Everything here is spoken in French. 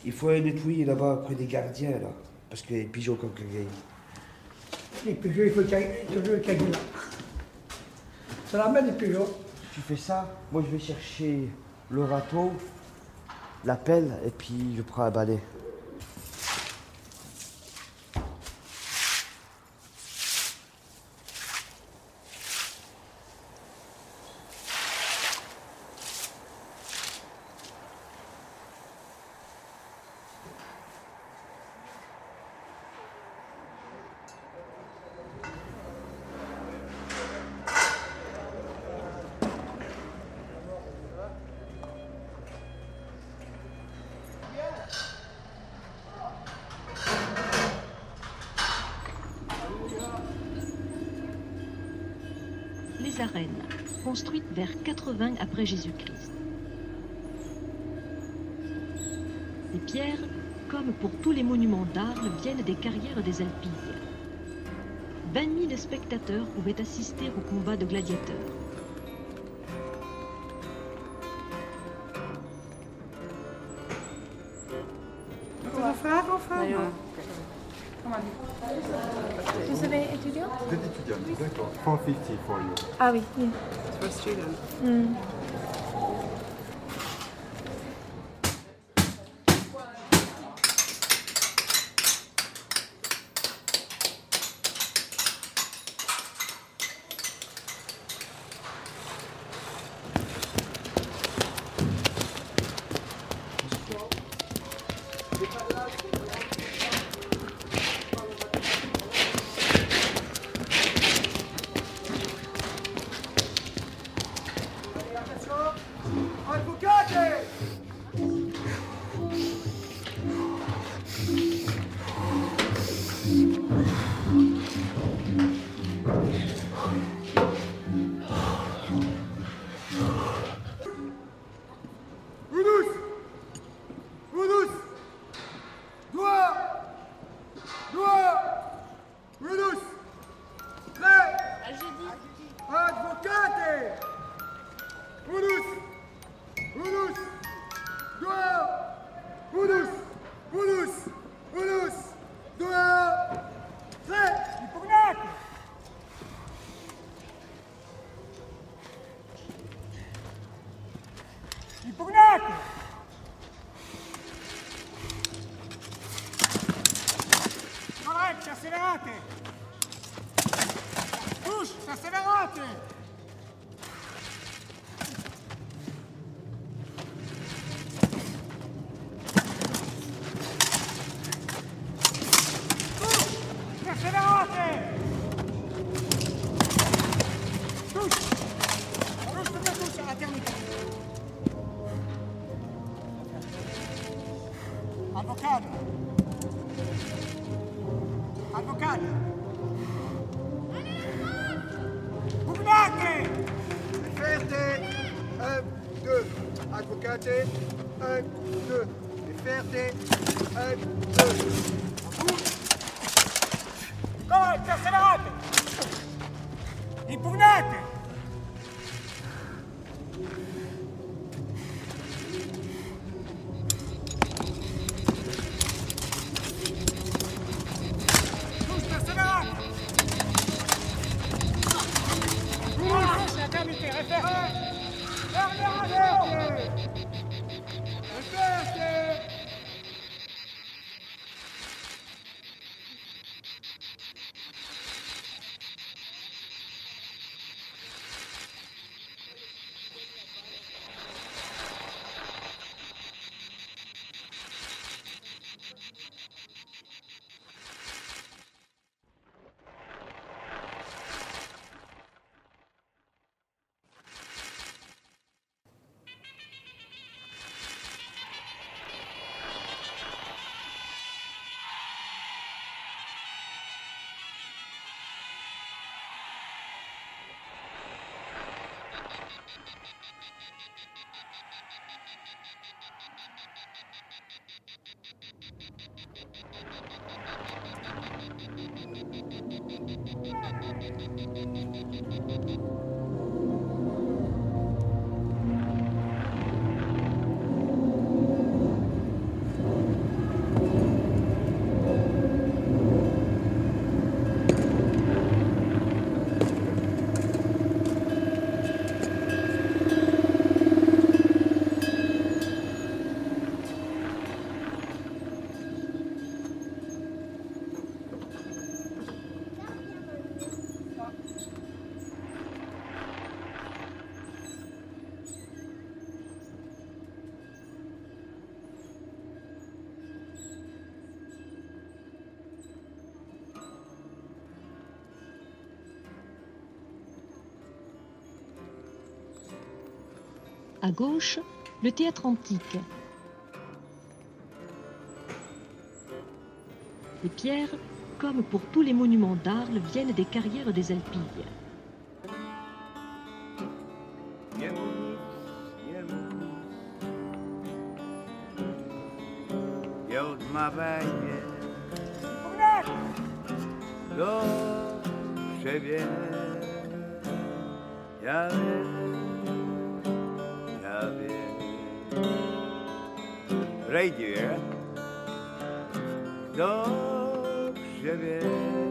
Il faut nettoyer là-bas près des gardiens, là. Parce que les pigeons comme quelqu'un. Les pigeons, il faut toujours qu'il y ait là. Ça l'amène les pigeons. Tu fais ça, moi je vais chercher le râteau, la pelle, et puis je prends un balai. Les arènes, construites vers 80 après Jésus-Christ. Ces pierres, comme pour tous les monuments d'Arles, viennent des carrières des Alpilles. 20 000 spectateurs pouvaient assister au combat de gladiateurs. Vous avez étudiant? Vous êtes étudiant, d'accord. 450 for you. Ah oui, oui. For student. Accelerate! Push, accelerate! Push, accelerate! Push! Push, push, à terminer. Avocado. Avocado. Pugnate! Verde, 1, 2. Advocate, 1, 2. Verde, 1, 2. Correct, accelerate! Impugnate! Giusto, accelerate! Push, termine, referre! Verde! Verde! À gauche, le théâtre antique. Les pierres, comme pour tous les monuments d'Arles, viennent des carrières des Alpilles. Je odmawianie do siebie. Ja wiem. Radio do siebie.